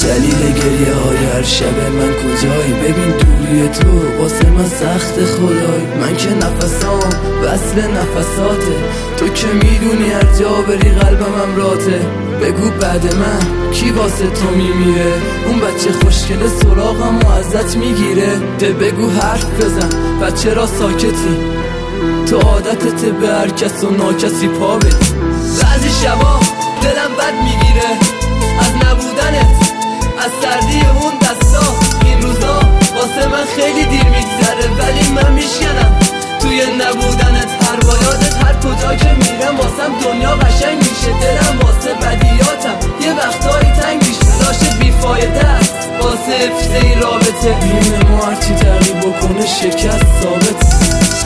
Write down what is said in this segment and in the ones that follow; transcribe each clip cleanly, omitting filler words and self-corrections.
دلیل گریه های هر شب من کجایی؟ ببین دوری تو واسه من سخت خدای. من که نفسام وصل نفساته، تو که میدونی هر جا بری قلبم امراته. بگو بعد من کی واسه تو میمیره؟ اون بچه خوشگل سراغم و ازت میگیره. ده بگو حرف بزن بچه را ساکتی، تو عادتت به هر کس و ناکسی پا بدی. بعضی شبا دلم بد میگیره از نبودنت، از سردی اون دستا. این روزا واسه من خیلی دیر میگذره، ولی من میشکنم توی نبودنت. هر بایادت هر کجا که میرم واسم دنیا قشنگ میشه. دلم واسه بدیاتم یه وقتایی تنگ میشه. تلاشت بیفایده است واسه حفظ این رابطه. بین ما هرچی تغییر بکنه شکست ثابت.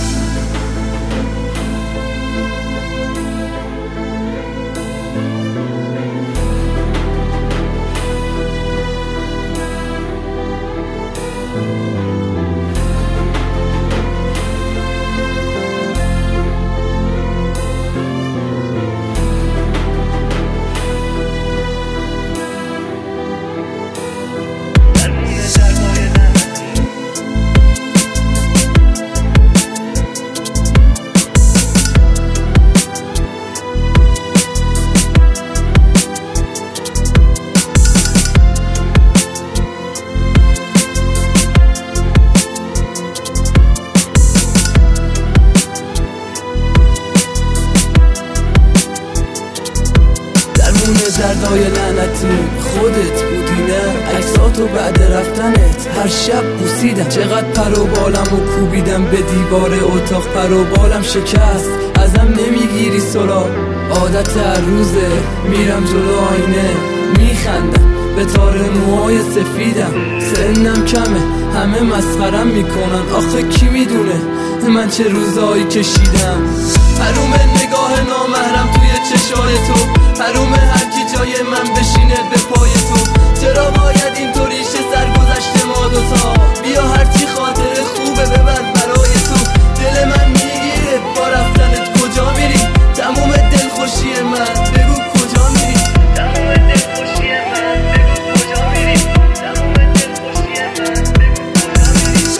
دردای لعنتی خودت بودی نه؟ عکساتو بعد رفتنت هر شب بوسیدم. چقدر پر و بالم و کوبیدم به دیوار اتاق، پر و بالم شکست ازم نمیگیری سراغ. عادت هر روزه میرم جلو آینه میخندم به تار موهای سفیدم. سنم کمه همه مسخرم میکنن، آخه کی میدونه من چه روزایی کشیدم. حروم نگاه نامحرم توی چشای تو، حروم هر کی جای من بشینه به پای تو. چرا باید اینطوری شه سرگذشت ما دوتا؟ بیا هرچی خاطر خوبه ببر برای تو. دل من میگیره با رفتنت کجا میری؟ تموم دلخوشی من بگو کجا میری؟ تموم دلخوشی من بگو کجا میری؟ تموم دلخوشی من بگو کجا میری؟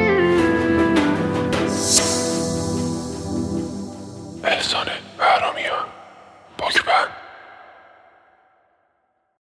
احسان بهرامیان.